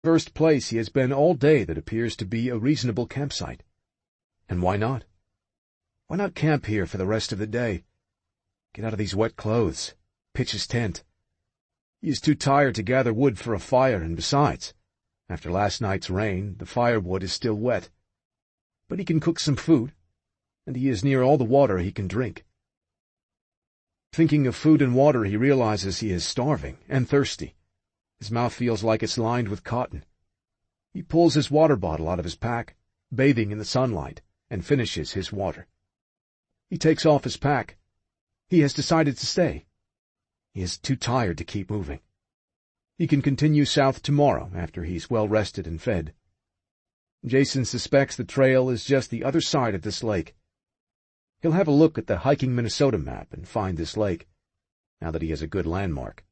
First place he has been all day that appears to be a reasonable campsite. And why not? Why not camp here for the rest of the day? Get out of these wet clothes. Pitch his tent. He is too tired to gather wood for a fire, and besides, after last night's rain, the firewood is still wet. But he can cook some food, and he is near all the water he can drink. Thinking of food and water, he realizes he is starving and thirsty. His mouth feels like it's lined with cotton. He pulls his water bottle out of his pack, bathing in the sunlight, and finishes his water. He takes off his pack. He has decided to stay. He is too tired to keep moving. He can continue south tomorrow after he's well rested and fed. Jason suspects the trail is just the other side of this lake. He'll have a look at the Hiking Minnesota map and find this lake, now that he has a good landmark.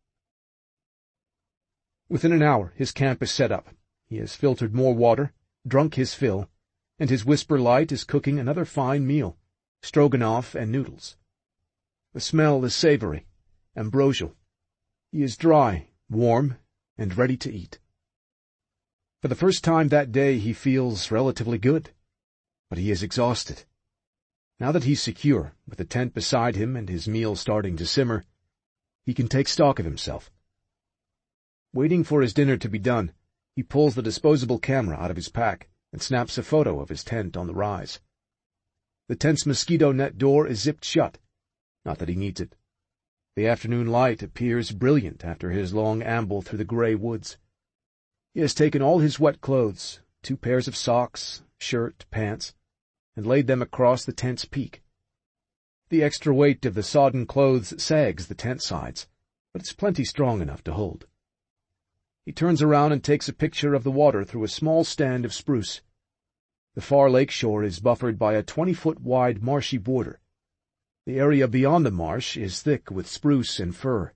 Within an hour, his camp is set up. He has filtered more water, drunk his fill, and his Whisper Light is cooking another fine meal, stroganoff and noodles. The smell is savory, ambrosial. He is dry, warm, and ready to eat. For the first time that day he feels relatively good, but he is exhausted. Now that he's secure, with the tent beside him and his meal starting to simmer, he can take stock of himself. Waiting for his dinner to be done, he pulls the disposable camera out of his pack and snaps a photo of his tent on the rise. The tent's mosquito net door is zipped shut. Not that he needs it. The afternoon light appears brilliant after his long amble through the gray woods. He has taken all his wet clothes, 2 pairs of socks, shirt, pants, and laid them across the tent's peak. The extra weight of the sodden clothes sags the tent sides, but it's plenty strong enough to hold. He turns around and takes a picture of the water through a small stand of spruce. The far lake shore is buffered by a 20-foot-wide marshy border. The area beyond the marsh is thick with spruce and fir.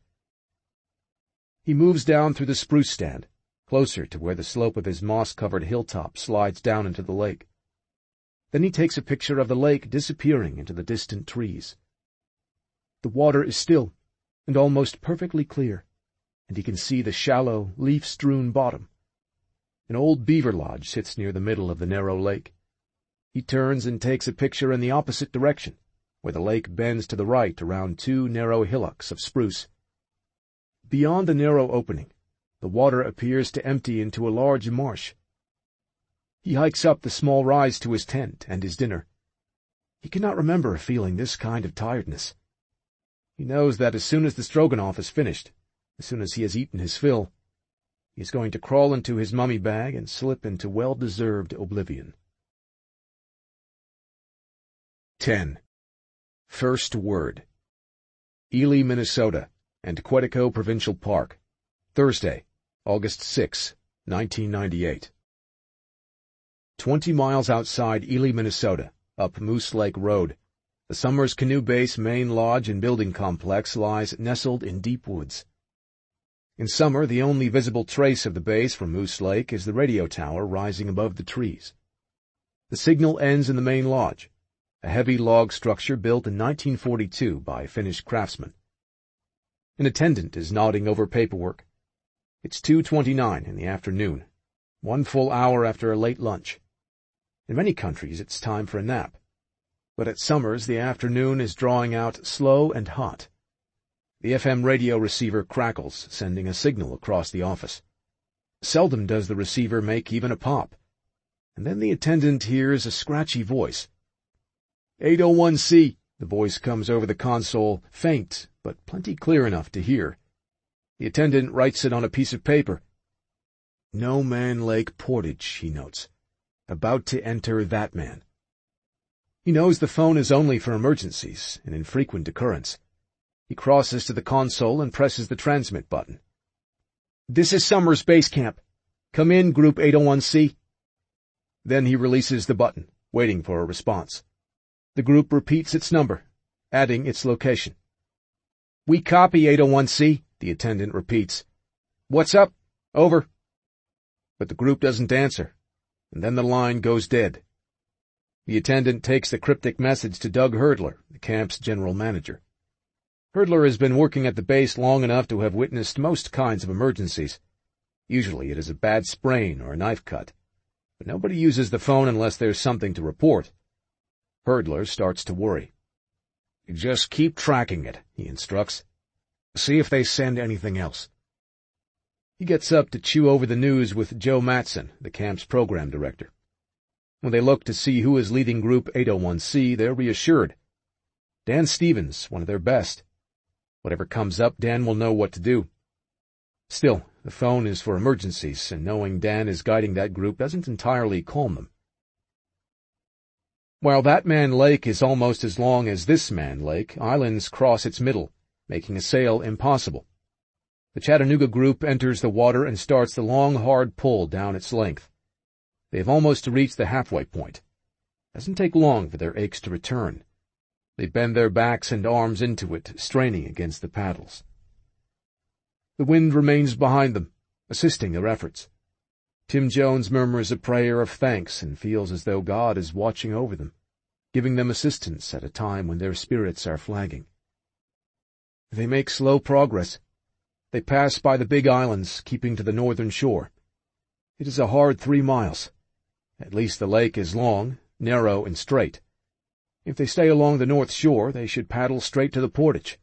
He moves down through the spruce stand, closer to where the slope of his moss-covered hilltop slides down into the lake. Then he takes a picture of the lake disappearing into the distant trees. The water is still and almost perfectly clear, and he can see the shallow, leaf-strewn bottom. An old beaver lodge sits near the middle of the narrow lake. He turns and takes a picture in the opposite direction, where the lake bends to the right around 2 narrow hillocks of spruce. Beyond the narrow opening, the water appears to empty into a large marsh. He hikes up the small rise to his tent and his dinner. He cannot remember feeling this kind of tiredness. He knows that as soon as the stroganoff is finished, as soon as he has eaten his fill, he is going to crawl into his mummy bag and slip into well-deserved oblivion. 10. First Word. Ely, Minnesota, and Quetico Provincial Park, Thursday, August 6, 1998. 20 miles outside Ely, Minnesota, up Moose Lake Road, the Summers Canoe Base main lodge and building complex lies nestled in deep woods. In summer, the only visible trace of the base from Moose Lake is the radio tower rising above the trees. The signal ends in the main lodge, a heavy log structure built in 1942 by Finnish craftsmen. An attendant is nodding over paperwork. It's 2:29 in the afternoon, 1 full hour after a late lunch. In many countries, it's time for a nap. But at Summers, the afternoon is drawing out slow and hot. The FM radio receiver crackles, sending a signal across the office. Seldom does the receiver make even a pop. And then the attendant hears a scratchy voice. 801C, the voice comes over the console, faint, but plenty clear enough to hear. The attendant writes it on a piece of paper. No Man Lake Portage, he notes. About to enter that man. He knows the phone is only for emergencies, an infrequent occurrence. He crosses to the console and presses the transmit button. This is Summers Base Camp. Come in, Group 801C. Then he releases the button, waiting for a response. The group repeats its number, adding its location. We copy 801C, the attendant repeats. What's up? Over. But the group doesn't answer, and then the line goes dead. The attendant takes the cryptic message to Doug Herdler, the camp's general manager. Herdler has been working at the base long enough to have witnessed most kinds of emergencies. Usually it is a bad sprain or a knife cut, but nobody uses the phone unless there's something to report. Herdler starts to worry. "Just keep tracking it," he instructs. "See if they send anything else." He gets up to chew over the news with Joe Matson, the camp's program director. When they look to see who is leading Group 801C, they're reassured. Dan Stevens, one of their best. Whatever comes up, Dan will know what to do. Still, the phone is for emergencies, and knowing Dan is guiding that group doesn't entirely calm them. While That Man Lake is almost as long as This Man Lake, islands cross its middle, making a sail impossible. The Chattanooga group enters the water and starts the long, hard pull down its length. They have almost reached the halfway point. It doesn't take long for their aches to return. They bend their backs and arms into it, straining against the paddles. The wind remains behind them, assisting their efforts. Tim Jones murmurs a prayer of thanks and feels as though God is watching over them, giving them assistance at a time when their spirits are flagging. They make slow progress. They pass by the big islands, keeping to the northern shore. It is a hard 3 miles. At least the lake is long, narrow, and straight. If they stay along the north shore, they should paddle straight to the portage.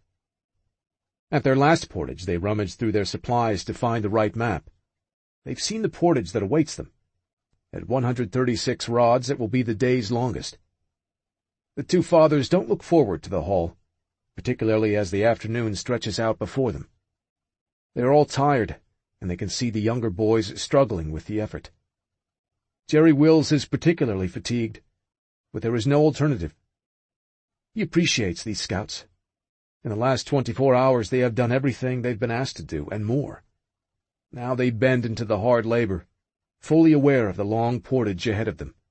At their last portage, they rummage through their supplies to find the right map. They've seen the portage that awaits them. At 136 rods, it will be the day's longest. The two fathers don't look forward to the haul, particularly as the afternoon stretches out before them. They are all tired, and they can see the younger boys struggling with the effort. Jerry Wills is particularly fatigued, but there is no alternative. He appreciates these scouts. In the last 24 hours they have done everything they've been asked to do, and more. Now they bend into the hard labor, fully aware of the long portage ahead of them.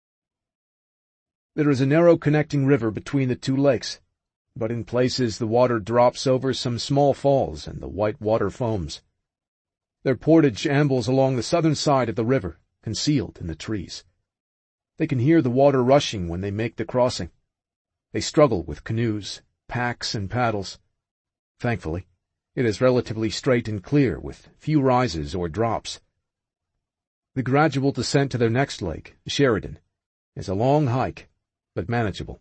There is a narrow connecting river between the two lakes, but in places the water drops over some small falls and the white water foams. Their portage ambles along the southern side of the river, concealed in the trees. They can hear the water rushing when they make the crossing. They struggle with canoes, packs, and paddles. Thankfully, it is relatively straight and clear, with few rises or drops. The gradual descent to their next lake, Sheridan, is a long hike, but manageable.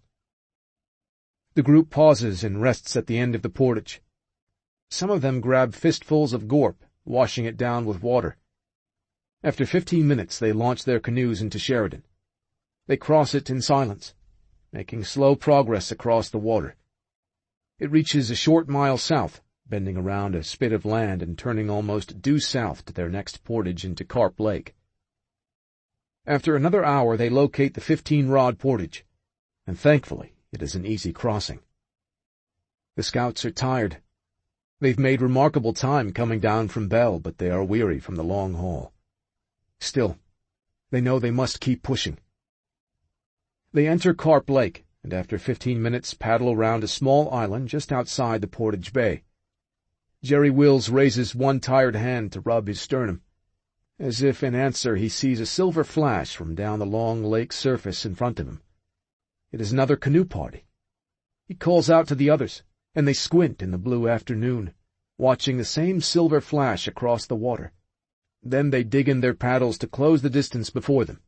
The group pauses and rests at the end of the portage. Some of them grab fistfuls of gorp, washing it down with water. After 15 minutes, they launch their canoes into Sheridan. They cross it in silence, making slow progress across the water. It reaches a short mile south, bending around a spit of land and turning almost due south to their next portage into Carp Lake. After another hour, they locate the 15-rod portage, and thankfully it is an easy crossing. The scouts are tired. They've made remarkable time coming down from Bell, but they are weary from the long haul. Still, they know they must keep pushing. They enter Carp Lake, and after 15 minutes paddle around a small island just outside the Portage Bay. Jerry Wills raises one tired hand to rub his sternum. As if in answer, he sees a silver flash from down the long lake surface in front of him. It is another canoe party. He calls out to the others, and they squint in the blue afternoon, watching the same silver flash across the water. Then they dig in their paddles to close the distance before them.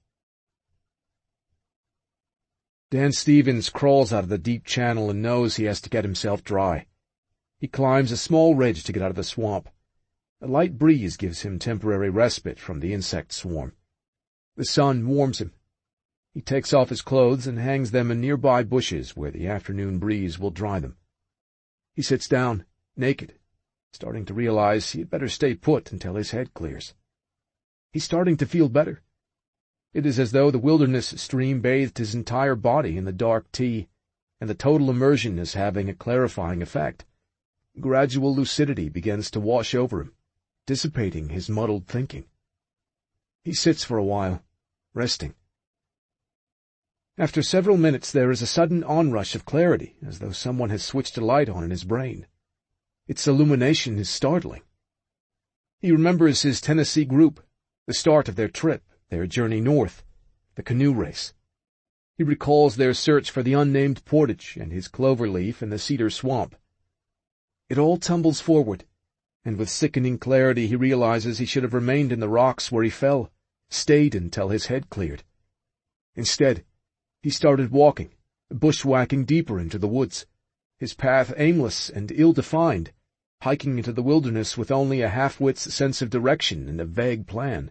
Dan Stevens crawls out of the deep channel and knows he has to get himself dry. He climbs a small ridge to get out of the swamp. A light breeze gives him temporary respite from the insect swarm. The sun warms him. He takes off his clothes and hangs them in nearby bushes where the afternoon breeze will dry them. He sits down, naked, starting to realize he had better stay put until his head clears. He's starting to feel better. It is as though the wilderness stream bathed his entire body in the dark tea, and the total immersion is having a clarifying effect. Gradual lucidity begins to wash over him, dissipating his muddled thinking. He sits for a while, resting. After several minutes there is a sudden onrush of clarity, as though someone has switched a light on in his brain. Its illumination is startling. He remembers his Tennessee group, the start of their trip, their journey north, the canoe race. He recalls their search for the unnamed portage and his clover leaf in the cedar swamp. It all tumbles forward, and with sickening clarity he realizes he should have remained in the rocks where he fell, stayed until his head cleared. Instead, he started walking, bushwhacking deeper into the woods, his path aimless and ill-defined, hiking into the wilderness with only a half-wit's sense of direction and a vague plan.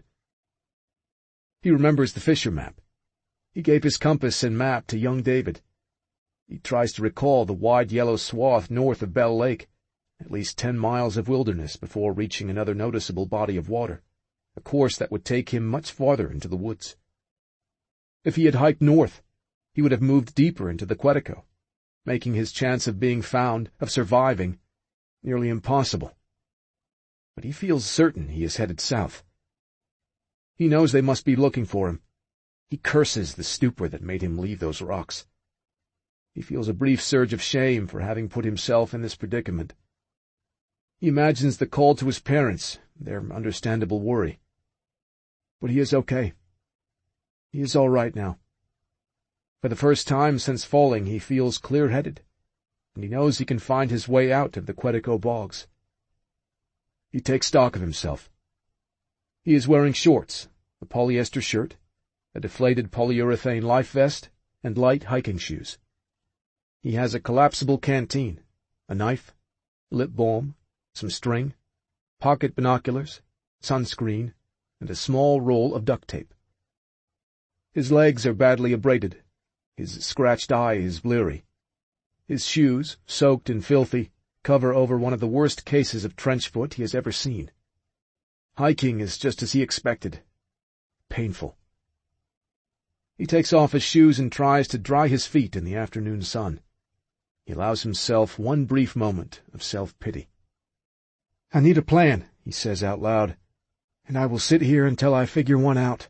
He remembers the Fisher map. He gave his compass and map to young David. He tries to recall the wide yellow swath north of Bell Lake, at least 10 miles of wilderness before reaching another noticeable body of water, a course that would take him much farther into the woods. If he had hiked north, he would have moved deeper into the Quetico, making his chance of being found, of surviving, nearly impossible. But he feels certain he is headed south. He knows they must be looking for him. He curses the stupor that made him leave those rocks. He feels a brief surge of shame for having put himself in this predicament. He imagines the call to his parents, their understandable worry. But he is okay. He is all right now. For the first time since falling, he feels clear-headed, and he knows he can find his way out of the Quetico bogs. He takes stock of himself. He is wearing shorts, a polyester shirt, a deflated polyurethane life vest, and light hiking shoes. He has a collapsible canteen, a knife, lip balm, some string, pocket binoculars, sunscreen, and a small roll of duct tape. His legs are badly abraded. His scratched eye is bleary. His shoes, soaked and filthy, cover over one of the worst cases of trench foot he has ever seen. Hiking is just as he expected. Painful. He takes off his shoes and tries to dry his feet in the afternoon sun. He allows himself one brief moment of self-pity. "I need a plan," he says out loud, "and I will sit here until I figure one out."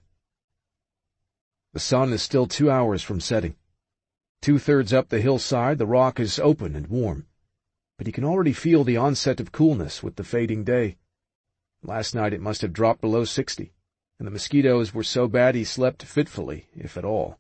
The sun is still 2 hours from setting. 2/3 up the hillside, the rock is open and warm, but he can already feel the onset of coolness with the fading day. Last night it must have dropped below 60, and the mosquitoes were so bad he slept fitfully, if at all.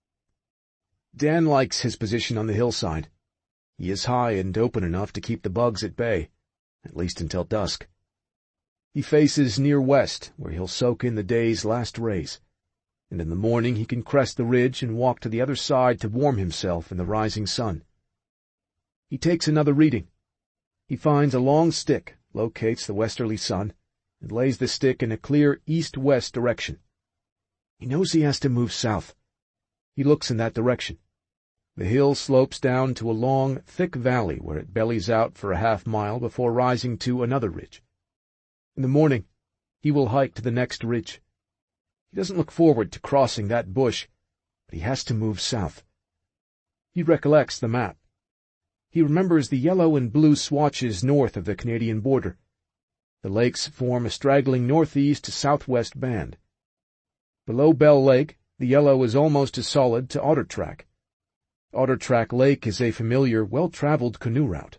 Dan likes his position on the hillside. He is high and open enough to keep the bugs at bay, at least until dusk. He faces near west, where he'll soak in the day's last rays, and in the morning he can crest the ridge and walk to the other side to warm himself in the rising sun. He takes another reading. He finds a long stick, locates the westerly sun, and lays the stick in a clear east-west direction. He knows he has to move south. He looks in that direction. The hill slopes down to a long, thick valley where it bellies out for a half-mile before rising to another ridge. In the morning, he will hike to the next ridge. He doesn't look forward to crossing that bush, but he has to move south. He recollects the map. He remembers the yellow and blue swatches north of the Canadian border. The lakes form a straggling northeast to southwest band. Below Bell Lake, the yellow is almost as solid to Otter Track. Otter Track Lake is a familiar, well-traveled canoe route.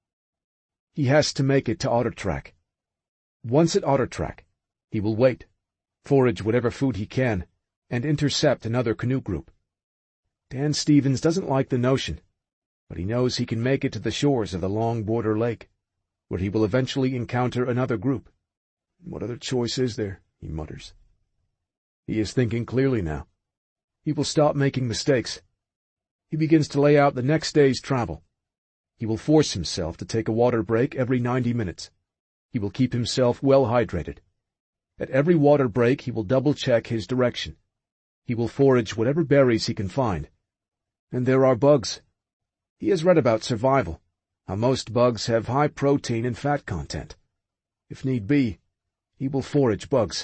He has to make it to Otter Track. Once at Otter Track, he will wait, forage whatever food he can, and intercept another canoe group. Dan Stevens doesn't like the notion, but he knows he can make it to the shores of the long border lake, where he will eventually encounter another group. "What other choice is there?" he mutters. He is thinking clearly now. He will stop making mistakes. He begins to lay out the next day's travel. He will force himself to take a water break every 90 minutes. He will keep himself well hydrated. At every water break he will double-check his direction. He will forage whatever berries he can find. And there are bugs. He has read about survival, how most bugs have high protein and fat content. If need be, he will forage bugs.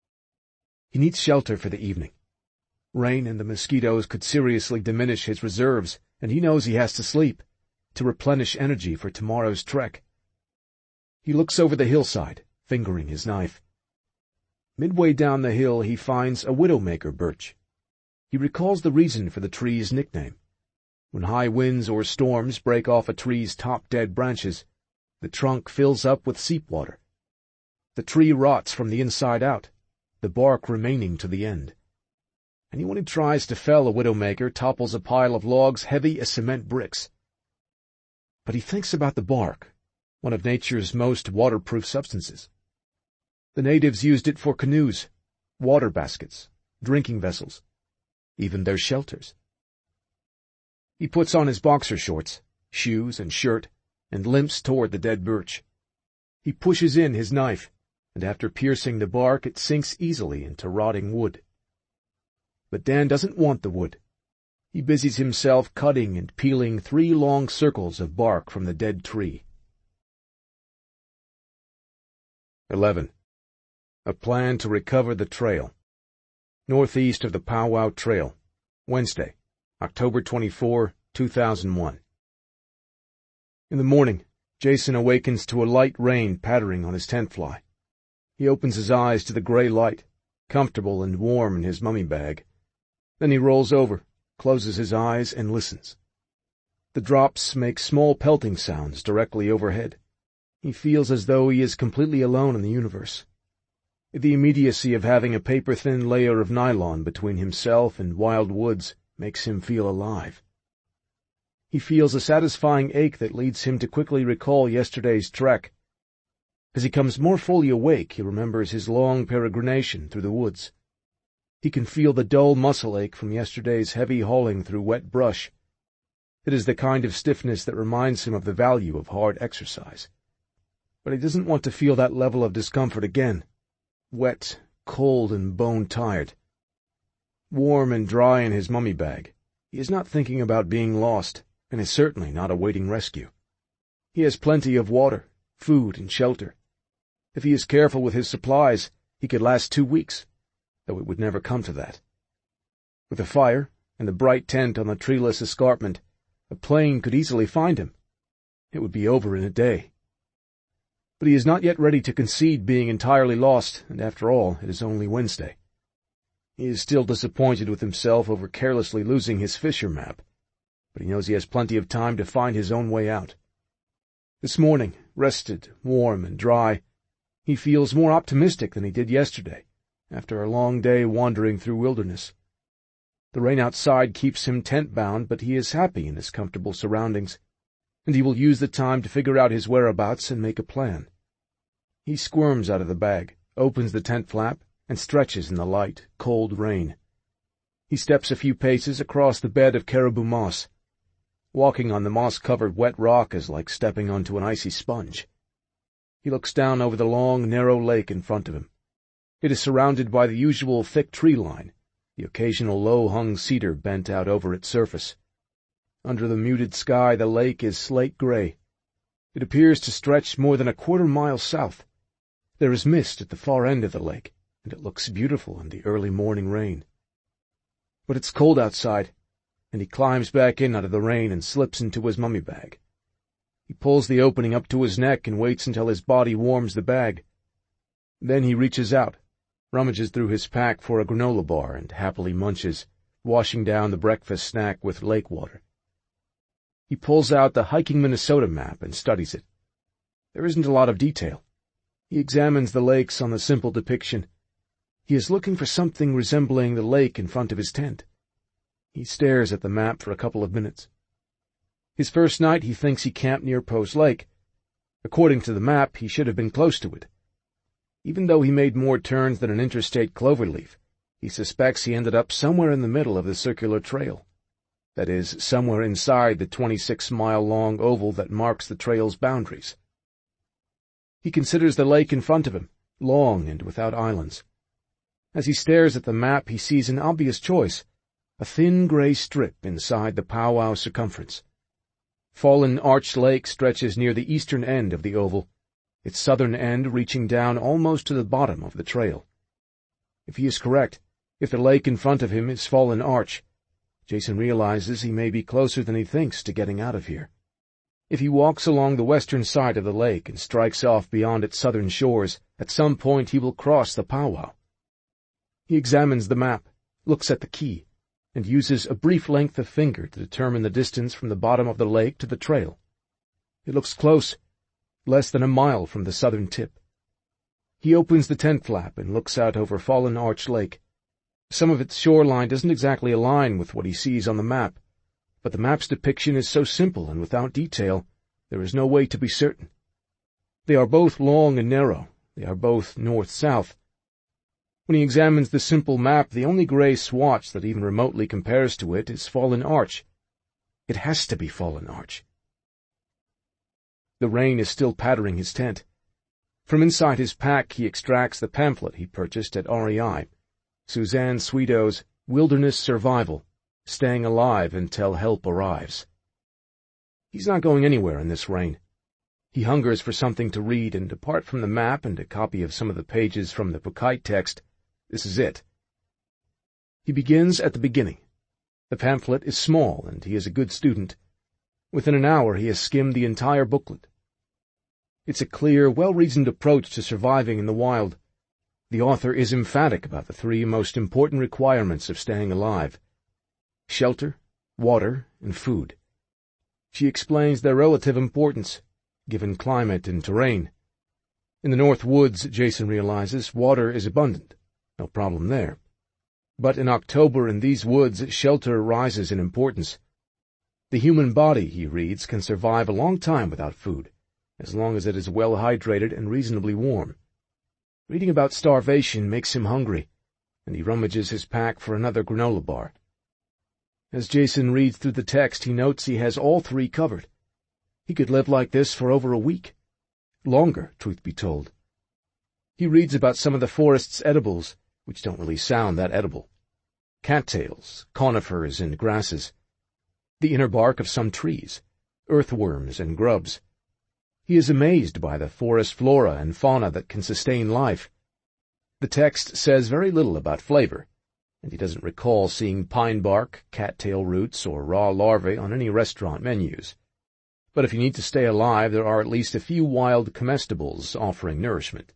He needs shelter for the evening. Rain and the mosquitoes could seriously diminish his reserves, and he knows he has to sleep, to replenish energy for tomorrow's trek. He looks over the hillside, fingering his knife. Midway down the hill he finds a widowmaker birch. He recalls the reason for the tree's nickname. When high winds or storms break off a tree's top dead branches, the trunk fills up with seep water. The tree rots from the inside out, the bark remaining to the end. Anyone who tries to fell a widowmaker topples a pile of logs heavy as cement bricks. But he thinks about the bark, one of nature's most waterproof substances. The natives used it for canoes, water baskets, drinking vessels, even their shelters. He puts on his boxer shorts, shoes, and shirt, and limps toward the dead birch. He pushes in his knife, and after piercing the bark it sinks easily into rotting wood. But Dan doesn't want the wood. He busies himself cutting and peeling 3 long circles of bark from the dead tree. 11. A plan to recover the trail. Northeast of the Powwow Trail, Wednesday, October 24, 2001. In the morning, Jason awakens to a light rain pattering on his tent fly. He opens his eyes to the gray light, comfortable and warm in his mummy bag. Then he rolls over, closes his eyes, and listens. The drops make small pelting sounds directly overhead. He feels as though he is completely alone in the universe. The immediacy of having a paper-thin layer of nylon between himself and wild woods makes him feel alive. He feels a satisfying ache that leads him to quickly recall yesterday's trek. As he comes more fully awake, he remembers his long peregrination through the woods. He can feel the dull muscle ache from yesterday's heavy hauling through wet brush. It is the kind of stiffness that reminds him of the value of hard exercise. But he doesn't want to feel that level of discomfort again. Wet, cold, and bone-tired. Warm and dry in his mummy bag, he is not thinking about being lost, and is certainly not awaiting rescue. He has plenty of water, food, and shelter. If he is careful with his supplies, he could last 2 weeks, though it would never come to that. With a fire and the bright tent on the treeless escarpment, a plane could easily find him. It would be over in a day. But he is not yet ready to concede being entirely lost, and after all, it is only Wednesday. He is still disappointed with himself over carelessly losing his Fisher map, but he knows he has plenty of time to find his own way out. This morning, rested, warm, and dry, he feels more optimistic than he did yesterday, after a long day wandering through wilderness. The rain outside keeps him tent-bound, but he is happy in his comfortable surroundings, and he will use the time to figure out his whereabouts and make a plan. He squirms out of the bag, opens the tent flap, and stretches in the light, cold rain. He steps a few paces across the bed of caribou moss. Walking on the moss-covered wet rock is like stepping onto an icy sponge. He looks down over the long, narrow lake in front of him. It is surrounded by the usual thick tree line, the occasional low-hung cedar bent out over its surface. Under the muted sky, the lake is slate-gray. It appears to stretch more than a quarter-mile south. There is mist at the far end of the lake, and it looks beautiful in the early morning rain. But it's cold outside, and he climbs back in out of the rain and slips into his mummy bag. He pulls the opening up to his neck and waits until his body warms the bag. Then he reaches out, rummages through his pack for a granola bar, and happily munches, washing down the breakfast snack with lake water. He pulls out the Hiking Minnesota map and studies it. There isn't a lot of detail. He examines the lakes on the simple depiction. He is looking for something resembling the lake in front of his tent. He stares at the map for a couple of minutes. His first night he thinks he camped near Post Lake. According to the map, he should have been close to it. Even though he made more turns than an interstate cloverleaf, he suspects he ended up somewhere in the middle of the circular trail. That is, somewhere inside the 26-mile-long oval that marks the trail's boundaries. He considers the lake in front of him, long and without islands. As he stares at the map, he sees an obvious choice, a thin gray strip inside the Powwow circumference. Fallen Arch Lake stretches near the eastern end of the oval, its southern end reaching down almost to the bottom of the trail. If he is correct, if the lake in front of him is Fallen Arch, Jason realizes he may be closer than he thinks to getting out of here. If he walks along the western side of the lake and strikes off beyond its southern shores, at some point he will cross the Powwow. He examines the map, looks at the key, and uses a brief length of finger to determine the distance from the bottom of the lake to the trail. It looks close, less than a mile from the southern tip. He opens the tent flap and looks out over Fallen Arch Lake. Some of its shoreline doesn't exactly align with what he sees on the map, but the map's depiction is so simple and without detail, there is no way to be certain. They are both long and narrow. They are both north-south. When he examines the simple map, the only gray swatch that even remotely compares to it is Fallen Arch. It has to be Fallen Arch. The rain is still pattering his tent. From inside his pack he extracts the pamphlet he purchased at REI, Suzanne Sweeto's Wilderness Survival, Staying Alive Until Help Arrives. He's not going anywhere in this rain. He hungers for something to read, and apart from the map and a copy of some of the pages from the Pukite text, this is it. He begins at the beginning. The pamphlet is small, and he is a good student. Within an hour he has skimmed the entire booklet. It's a clear, well-reasoned approach to surviving in the wild. The author is emphatic about the three most important requirements of staying alive: shelter, water, and food. She explains their relative importance, given climate and terrain. In the North Woods, Jason realizes, water is abundant. No problem there. But in October in these woods, shelter rises in importance. The human body, he reads, can survive a long time without food, as long as it is well hydrated and reasonably warm. Reading about starvation makes him hungry, and he rummages his pack for another granola bar. As Jason reads through the text, he notes he has all three covered. He could live like this for over a week. Longer, truth be told. He reads about some of the forest's edibles, which don't really sound that edible. Cattails, conifers, and grasses. The inner bark of some trees, earthworms and grubs. He is amazed by the forest flora and fauna that can sustain life. The text says very little about flavor, and he doesn't recall seeing pine bark, cattail roots, or raw larvae on any restaurant menus. But if you need to stay alive, there are at least a few wild comestibles offering nourishment.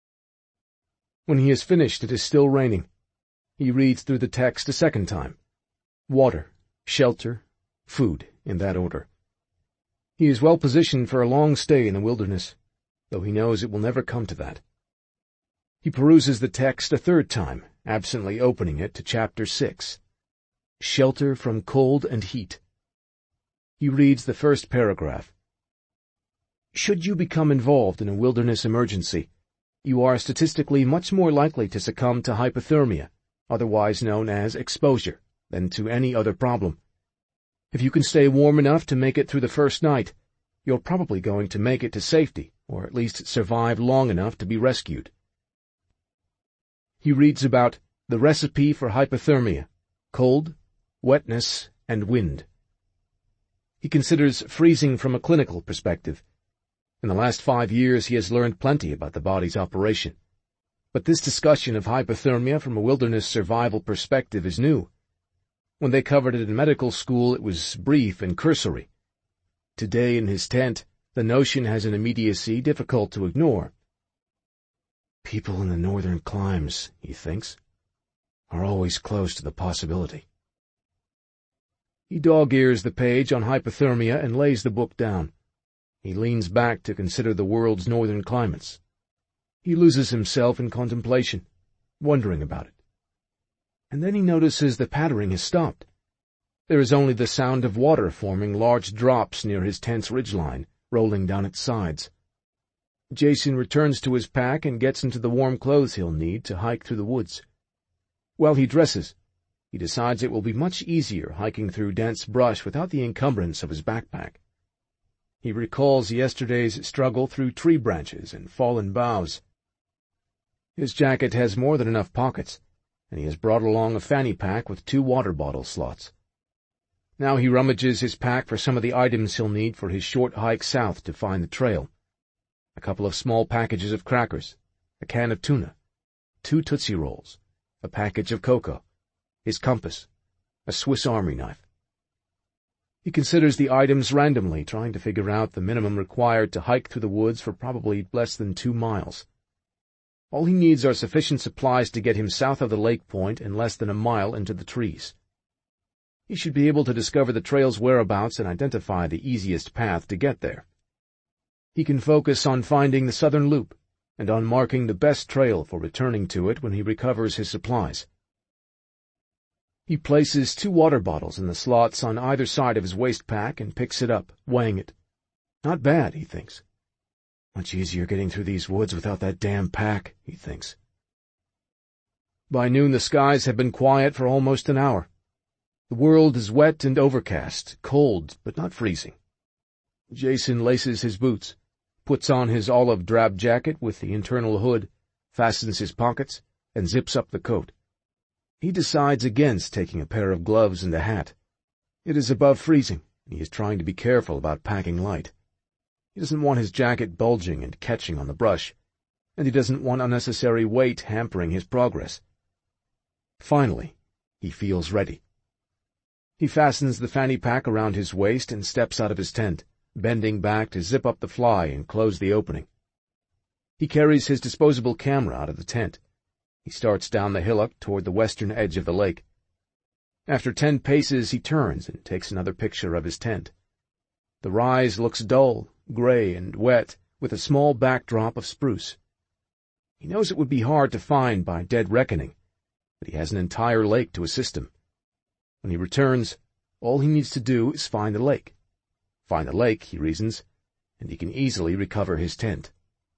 When he has finished, it is still raining. He reads through the text a second time. Water, shelter, food, in that order. He is well positioned for a long stay in the wilderness, though he knows it will never come to that. He peruses the text a third time, absently opening it to Chapter 6. Shelter from cold and heat. He reads the first paragraph. Should you become involved in a wilderness emergency, you are statistically much more likely to succumb to hypothermia, otherwise known as exposure, than to any other problem. If you can stay warm enough to make it through the first night, you're probably going to make it to safety, or at least survive long enough to be rescued. He reads about the recipe for hypothermia: cold, wetness, and wind. He considers freezing from a clinical perspective. In the last 5 years he has learned plenty about the body's operation. But this discussion of hypothermia from a wilderness survival perspective is new. When they covered it in medical school, it was brief and cursory. Today in his tent, the notion has an immediacy difficult to ignore. People in the northern climes, he thinks, are always close to the possibility. He dog-ears the page on hypothermia and lays the book down. He leans back to consider the world's northern climates. He loses himself in contemplation, wondering about it. And then he notices the pattering has stopped. There is only the sound of water forming large drops near his tent's ridgeline, rolling down its sides. Jason returns to his pack and gets into the warm clothes he'll need to hike through the woods. While he dresses, he decides it will be much easier hiking through dense brush without the encumbrance of his backpack. He recalls yesterday's struggle through tree branches and fallen boughs. His jacket has more than enough pockets, and he has brought along a fanny pack with 2 water bottle slots. Now he rummages his pack for some of the items he'll need for his short hike south to find the trail. A couple of small packages of crackers, a can of tuna, 2 Tootsie Rolls, a package of cocoa, his compass, a Swiss Army knife. He considers the items randomly, trying to figure out the minimum required to hike through the woods for probably less than 2 miles. All he needs are sufficient supplies to get him south of the lake point and less than a mile into the trees. He should be able to discover the trail's whereabouts and identify the easiest path to get there. He can focus on finding the southern loop and on marking the best trail for returning to it when he recovers his supplies. He places 2 water bottles in the slots on either side of his waist pack and picks it up, weighing it. Not bad, he thinks. Much easier getting through these woods without that damn pack, he thinks. By noon the skies have been quiet for almost an hour. The world is wet and overcast, cold but not freezing. Jason laces his boots, puts on his olive drab jacket with the internal hood, fastens his pockets, and zips up the coat. He decides against taking a pair of gloves and a hat. It is above freezing, and he is trying to be careful about packing light. He doesn't want his jacket bulging and catching on the brush, and he doesn't want unnecessary weight hampering his progress. Finally, he feels ready. He fastens the fanny pack around his waist and steps out of his tent, bending back to zip up the fly and close the opening. He carries his disposable camera out of the tent. He starts down the hillock toward the western edge of the lake. After 10 paces he turns and takes another picture of his tent. The rise looks dull, gray, and wet, with a small backdrop of spruce. He knows it would be hard to find by dead reckoning, but he has an entire lake to assist him. When he returns, all he needs to do is find the lake. Find the lake, he reasons, and he can easily recover his tent.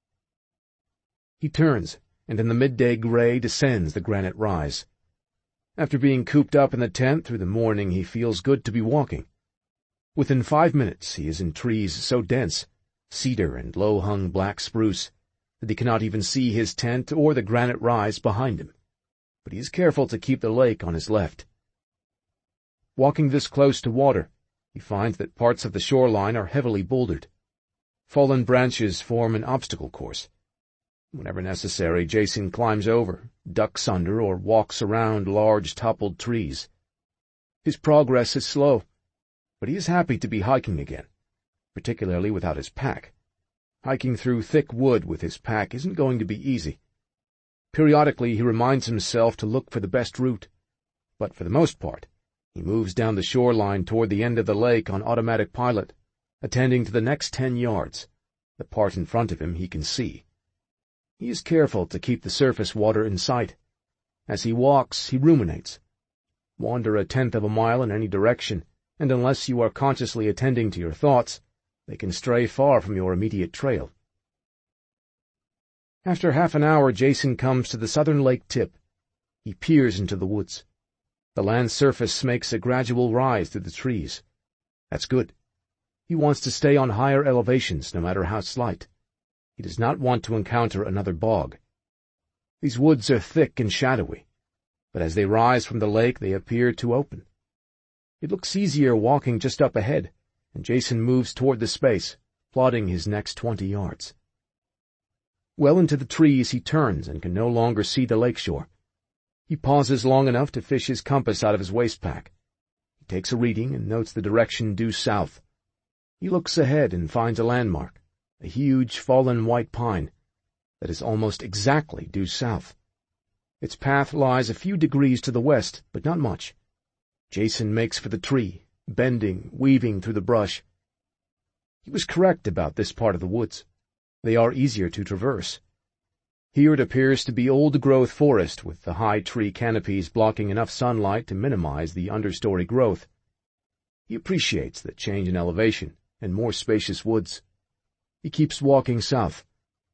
He turns, and in the midday gray descends the granite rise. After being cooped up in the tent through the morning, he feels good to be walking. Within 5 minutes he is in trees so dense, cedar and low-hung black spruce, that he cannot even see his tent or the granite rise behind him. But he is careful to keep the lake on his left. Walking this close to water, he finds that parts of the shoreline are heavily bouldered. Fallen branches form an obstacle course. Whenever necessary, Jason climbs over, ducks under, or walks around large toppled trees. His progress is slow, but he is happy to be hiking again, particularly without his pack. Hiking through thick wood with his pack isn't going to be easy. Periodically he reminds himself to look for the best route, but for the most part, he moves down the shoreline toward the end of the lake on automatic pilot, attending to the next 10 yards, the part in front of him he can see. He is careful to keep the surface water in sight. As he walks, he ruminates. Wander 1/10 of a mile in any direction, and unless you are consciously attending to your thoughts, they can stray far from your immediate trail. After half an hour, Jason comes to the southern lake tip. He peers into the woods. The land surface makes a gradual rise through the trees. That's good. He wants to stay on higher elevations, no matter how slight. He does not want to encounter another bog. These woods are thick and shadowy, but as they rise from the lake they appear to open. It looks easier walking just up ahead, and Jason moves toward the space, plodding his next 20 yards. Well into the trees he turns and can no longer see the lakeshore. He pauses long enough to fish his compass out of his waistpack. He takes a reading and notes the direction due south. He looks ahead and finds a landmark, a huge fallen white pine, that is almost exactly due south. Its path lies a few degrees to the west, but not much. Jason makes for the tree, bending, weaving through the brush. He was correct about this part of the woods. They are easier to traverse. Here it appears to be old-growth forest, with the high tree canopies blocking enough sunlight to minimize the understory growth. He appreciates the change in elevation and more spacious woods. He keeps walking south.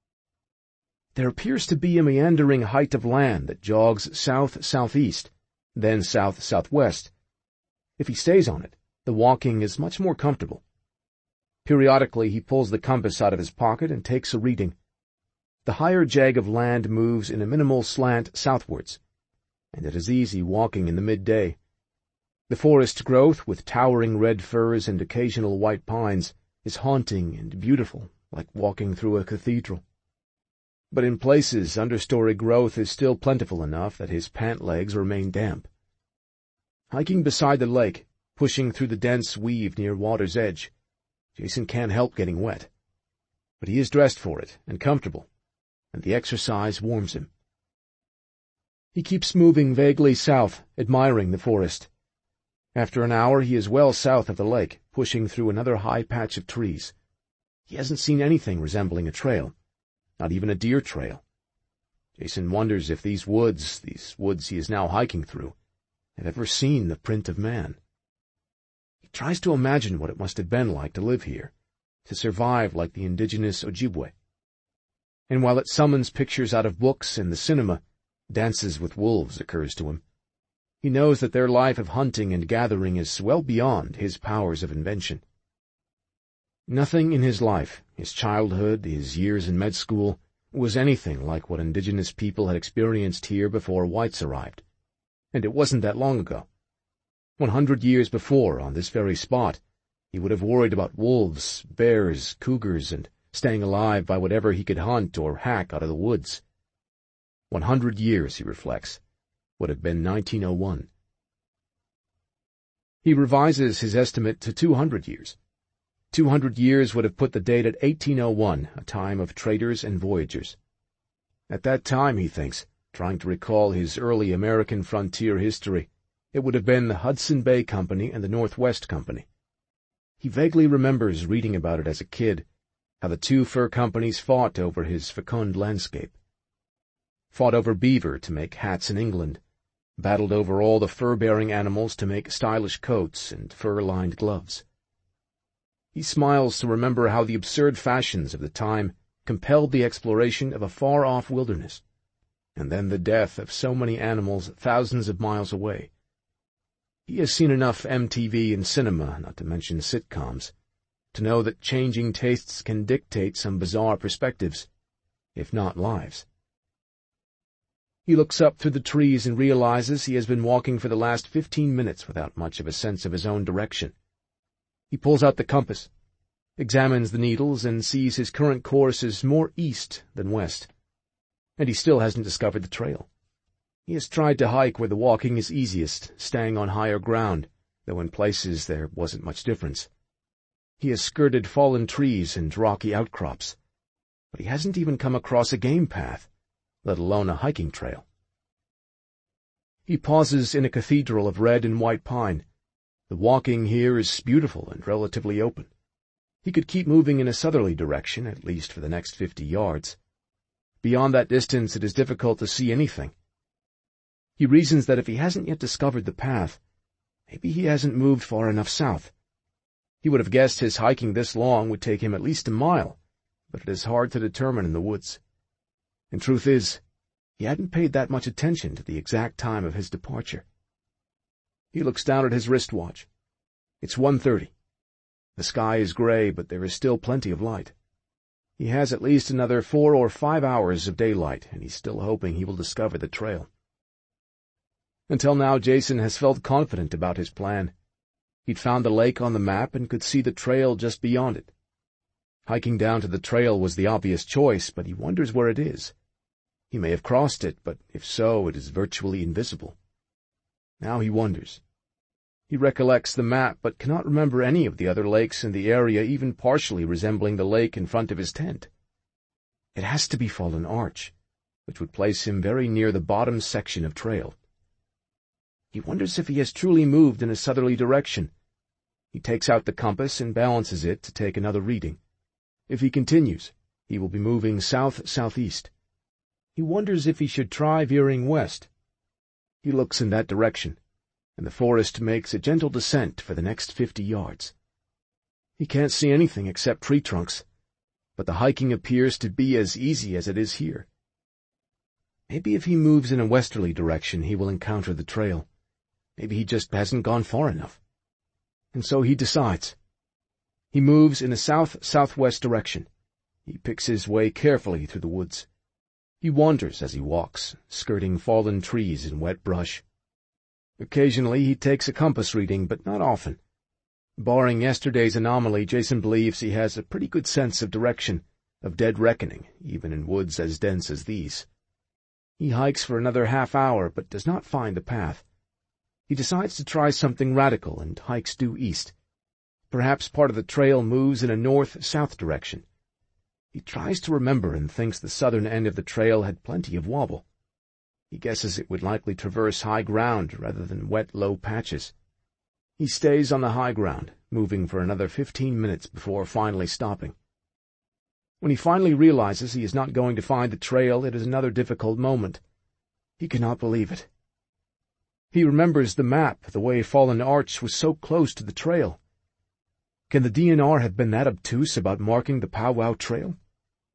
There appears to be a meandering height of land that jogs south-southeast, then south-southwest. If he stays on it, the walking is much more comfortable. Periodically he pulls the compass out of his pocket and takes a reading. The higher jag of land moves in a minimal slant southwards, and it is easy walking in the midday. The forest growth, with towering red firs and occasional white pines, is haunting and beautiful, like walking through a cathedral. But in places understory growth is still plentiful enough that his pant legs remain damp. Hiking beside the lake, pushing through the dense weave near water's edge, Jason can't help getting wet. But he is dressed for it, and comfortable, and the exercise warms him. He keeps moving vaguely south, admiring the forest. After an hour he is well south of the lake, pushing through another high patch of trees. He hasn't seen anything resembling a trail, not even a deer trail. Jason wonders if these woods he is now hiking through, have ever seen the print of man. He tries to imagine what it must have been like to live here, to survive like the indigenous Ojibwe, And while it summons pictures out of books and the cinema, Dances with Wolves occurs to him. He knows that their life of hunting and gathering is well beyond his powers of invention. Nothing in his life, his childhood, his years in med school, was anything like what indigenous people had experienced here before whites arrived. And it wasn't that long ago. 100 years before, on this very spot, he would have worried about wolves, bears, cougars, and staying alive by whatever he could hunt or hack out of the woods. 100 years, he reflects, would have been 1901. He revises his estimate to 200 years. 200 years would have put the date at 1801, a time of traders and voyagers. At that time, he thinks, trying to recall his early American frontier history, it would have been the Hudson Bay Company and the Northwest Company. He vaguely remembers reading about it as a kid, how the two fur companies fought over his fecund landscape. Fought over beaver to make hats in England, battled over all the fur-bearing animals to make stylish coats and fur-lined gloves. He smiles to remember how the absurd fashions of the time compelled the exploration of a far-off wilderness, and then the death of so many animals thousands of miles away. He has seen enough MTV and cinema, not to mention sitcoms, to know that changing tastes can dictate some bizarre perspectives, if not lives. He looks up through the trees and realizes he has been walking for the last 15 minutes without much of a sense of his own direction. He pulls out the compass, examines the needles, and sees his current course is more east than west. And he still hasn't discovered the trail. He has tried to hike where the walking is easiest, staying on higher ground, though in places there wasn't much difference. He has skirted fallen trees and rocky outcrops, but he hasn't even come across a game path, let alone a hiking trail. He pauses in a cathedral of red and white pine. The walking here is beautiful and relatively open. He could keep moving in a southerly direction, at least for the next 50 yards. Beyond that distance it is difficult to see anything. He reasons that if he hasn't yet discovered the path, maybe he hasn't moved far enough south. He would have guessed his hiking this long would take him at least a mile, but it is hard to determine in the woods. And truth is, he hadn't paid that much attention to the exact time of his departure. He looks down at his wristwatch. It's 1:30. The sky is gray, but there is still plenty of light. He has at least another 4 or 5 hours of daylight, and he's still hoping he will discover the trail. Until now, Jason has felt confident about his plan. He'd found the lake on the map and could see the trail just beyond it. Hiking down to the trail was the obvious choice, but he wonders where it is. He may have crossed it, but if so, it is virtually invisible. Now he wonders. He recollects the map, but cannot remember any of the other lakes in the area even partially resembling the lake in front of his tent. It has to be Fallen Arch, which would place him very near the bottom section of trail. He wonders if he has truly moved in a southerly direction. He takes out the compass and balances it to take another reading. If he continues, he will be moving south-southeast. He wonders if he should try veering west. He looks in that direction, and the forest makes a gentle descent for the next 50 yards. He can't see anything except tree trunks, but the hiking appears to be as easy as it is here. Maybe if he moves in a westerly direction, he will encounter the trail. Maybe he just hasn't gone far enough. And so he decides. He moves in a south-southwest direction. He picks his way carefully through the woods. He wanders as he walks, skirting fallen trees and wet brush. Occasionally he takes a compass reading, but not often. Barring yesterday's anomaly, Jason believes he has a pretty good sense of direction, of dead reckoning, even in woods as dense as these. He hikes for another half hour, but does not find the path. He decides to try something radical and hikes due east. Perhaps part of the trail moves in a north-south direction. He tries to remember and thinks the southern end of the trail had plenty of wobble. He guesses it would likely traverse high ground rather than wet, low patches. He stays on the high ground, moving for another 15 minutes before finally stopping. When he finally realizes he is not going to find the trail, it is another difficult moment. He cannot believe it. He remembers the map, the way Fallen Arch was so close to the trail. Can the DNR have been that obtuse about marking the Powwow Trail?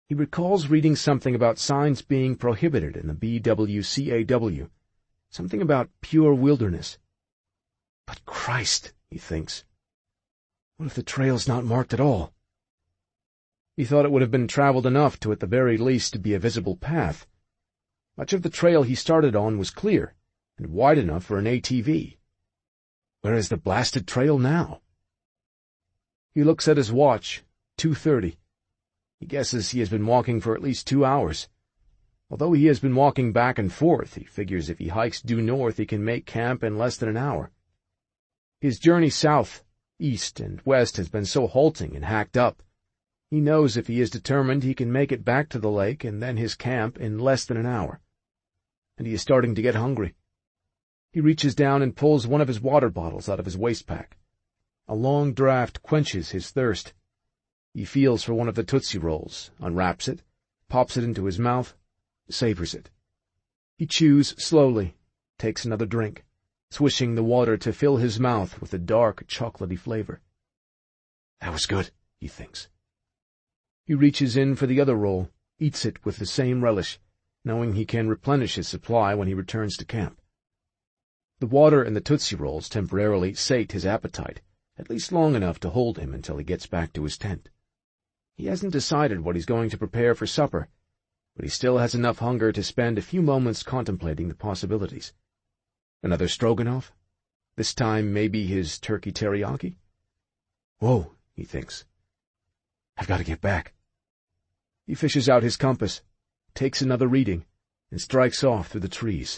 He recalls reading something about signs being prohibited in the BWCAW, something about pure wilderness. But Christ, he thinks, what if the trail's not marked at all? He thought it would have been traveled enough to at the very least be a visible path. Much of the trail he started on was clear and wide enough for an ATV. Where is the blasted trail now? He looks at his watch, 2:30. He guesses he has been walking for at least 2 hours. Although he has been walking back and forth, he figures if he hikes due north he can make camp in less than an hour. His journey south, east, and west has been so halting and hacked up. He knows if he is determined he can make it back to the lake and then his camp in less than an hour. And he is starting to get hungry. He reaches down and pulls one of his water bottles out of his waist-pack. A long draught quenches his thirst. He feels for one of the Tootsie Rolls, unwraps it, pops it into his mouth, savors it. He chews slowly, takes another drink, swishing the water to fill his mouth with a dark, chocolatey flavor. That was good, he thinks. He reaches in for the other roll, eats it with the same relish, knowing he can replenish his supply when he returns to camp. The water and the Tootsie Rolls temporarily sate his appetite, at least long enough to hold him until he gets back to his tent. He hasn't decided what he's going to prepare for supper, but he still has enough hunger to spend a few moments contemplating the possibilities. Another stroganoff? This time maybe his turkey teriyaki? Whoa, he thinks. I've got to get back. He fishes out his compass, takes another reading, and strikes off through the trees.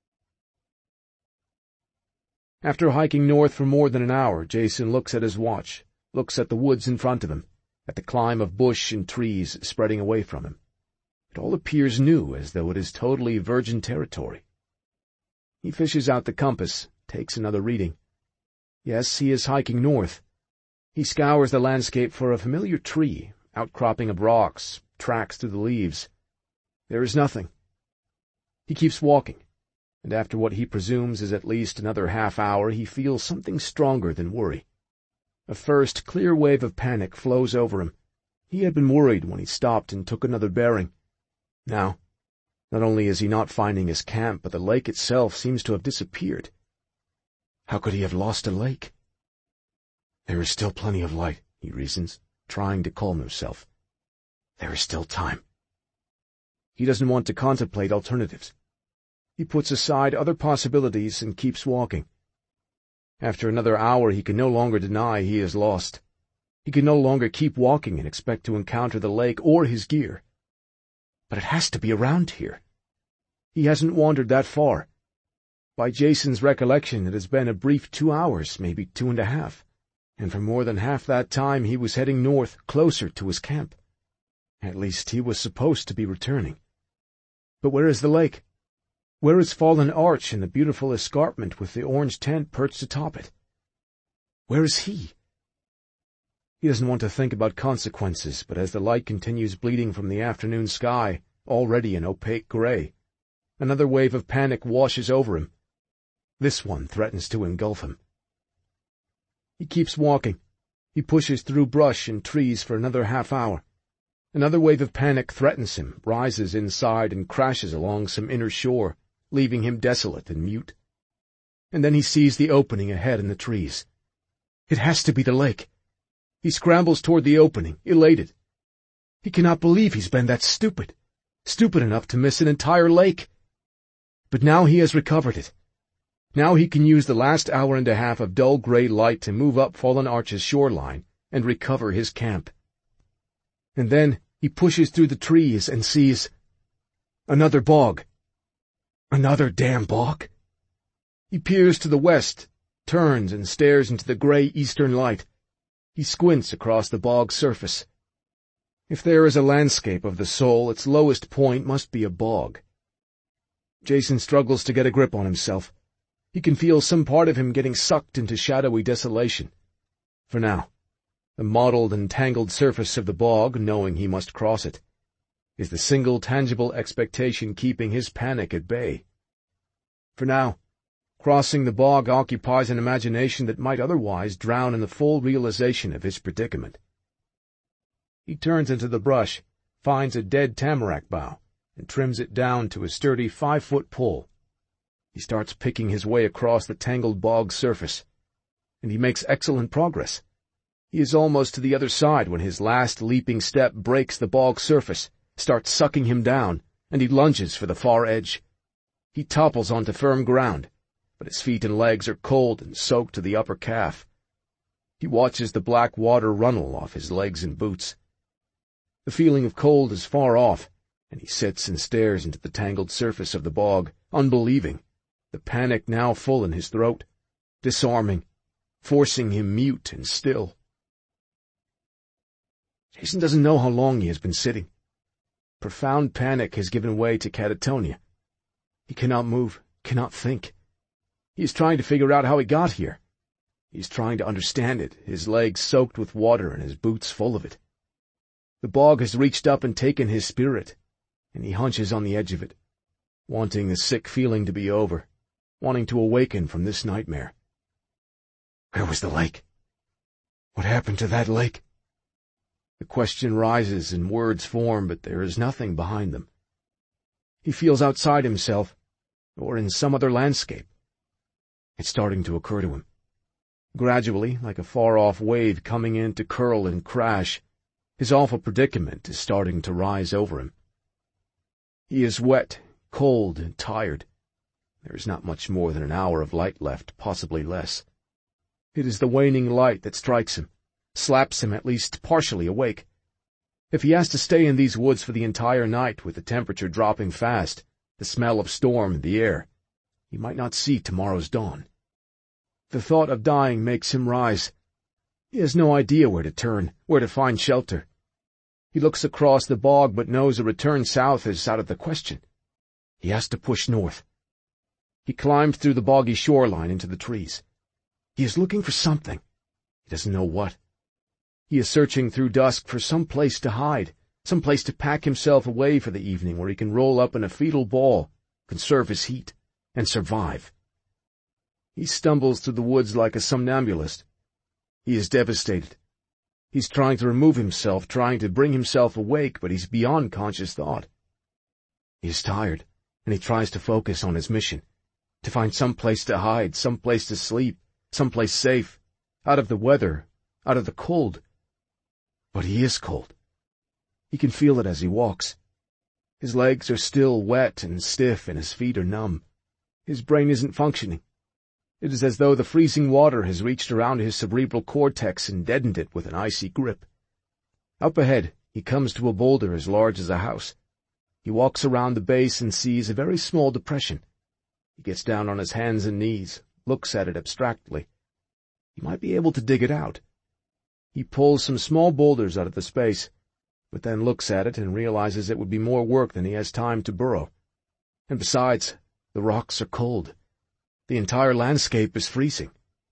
After hiking north for more than an hour, Jason looks at his watch, looks at the woods in front of him, at the climb of bush and trees spreading away from him. It all appears new, as though it is totally virgin territory. He fishes out the compass, takes another reading. Yes, he is hiking north. He scours the landscape for a familiar tree, outcropping of rocks, tracks through the leaves. There is nothing. He keeps walking, and after what he presumes is at least another half hour, he feels something stronger than worry. A first clear wave of panic flows over him. He had been worried when he stopped and took another bearing. Now, not only is he not finding his camp, but the lake itself seems to have disappeared. How could he have lost a lake? There is still plenty of light, he reasons, trying to calm himself. There is still time. He doesn't want to contemplate alternatives. He puts aside other possibilities and keeps walking. After another hour, he can no longer deny he is lost. He can no longer keep walking and expect to encounter the lake or his gear. But it has to be around here. He hasn't wandered that far. By Jason's recollection, it has been a brief 2 hours, maybe 2.5, and for more than half that time he was heading north, closer to his camp. At least he was supposed to be returning. But where is the lake? Where is Fallen Arch and the beautiful escarpment with the orange tent perched atop it? Where is he? He doesn't want to think about consequences, but as the light continues bleeding from the afternoon sky, already an opaque gray, another wave of panic washes over him. This one threatens to engulf him. He keeps walking. He pushes through brush and trees for another half hour. Another wave of panic threatens him, rises inside, and crashes along some inner shore, leaving him desolate and mute. And then he sees the opening ahead in the trees. It has to be the lake. He scrambles toward the opening, elated. He cannot believe he's been that stupid enough to miss an entire lake. But now he has recovered it. Now he can use the last hour and a half of dull gray light to move up Fallen Arch's shoreline and recover his camp. And then he pushes through the trees and sees another bog. Another damn bog. He peers to the west, turns and stares into the gray eastern light. He squints across the bog's surface. If there is a landscape of the soul, its lowest point must be a bog. Jason struggles to get a grip on himself. He can feel some part of him getting sucked into shadowy desolation. For now, the mottled and tangled surface of the bog, knowing he must cross it, is the single tangible expectation keeping his panic at bay. For now, crossing the bog occupies an imagination that might otherwise drown in the full realization of his predicament. He turns into the brush, finds a dead tamarack bough, and trims it down to a sturdy 5-foot pole. He starts picking his way across the tangled bog surface, and he makes excellent progress. He is almost to the other side when his last leaping step breaks the bog surface, starts sucking him down, and he lunges for the far edge. He topples onto firm ground, but his feet and legs are cold and soaked to the upper calf. He watches the black water runnel off his legs and boots. The feeling of cold is far off, and he sits and stares into the tangled surface of the bog, unbelieving, the panic now full in his throat, disarming, forcing him mute and still. Jason doesn't know how long he has been sitting. Profound panic has given way to catatonia. He cannot move, cannot think. He is trying to figure out how he got here. He is trying to understand it, his legs soaked with water and his boots full of it. The bog has reached up and taken his spirit, and he hunches on the edge of it, wanting the sick feeling to be over, wanting to awaken from this nightmare. Where was the lake? What happened to that lake? The question rises and words form, but there is nothing behind them. He feels outside himself, or in some other landscape. It's starting to occur to him. Gradually, like a far-off wave coming in to curl and crash, his awful predicament is starting to rise over him. He is wet, cold, and tired. There is not much more than an hour of light left, possibly less. It is the waning light that strikes him, slaps him at least partially awake. If he has to stay in these woods for the entire night with the temperature dropping fast, the smell of storm in the air, he might not see tomorrow's dawn. The thought of dying makes him rise. He has no idea where to turn, where to find shelter. He looks across the bog but knows a return south is out of the question. He has to push north. He climbs through the boggy shoreline into the trees. He is looking for something. He doesn't know what. He is searching through dusk for some place to hide, some place to pack himself away for the evening where he can roll up in a fetal ball, conserve his heat, and survive. He stumbles through the woods like a somnambulist. He is devastated. He's trying to remove himself, trying to bring himself awake, but he's beyond conscious thought. He is tired, and he tries to focus on his mission, to find some place to hide, some place to sleep, some place safe, out of the weather, out of the cold. But he is cold. He can feel it as he walks. His legs are still wet and stiff, and his feet are numb. His brain isn't functioning. It is as though the freezing water has reached around his cerebral cortex and deadened it with an icy grip. Up ahead, he comes to a boulder as large as a house. He walks around the base and sees a very small depression. He gets down on his hands and knees, looks at it abstractly. He might be able to dig it out. He pulls some small boulders out of the space, but then looks at it and realizes it would be more work than he has time to burrow. And besides, the rocks are cold. The entire landscape is freezing.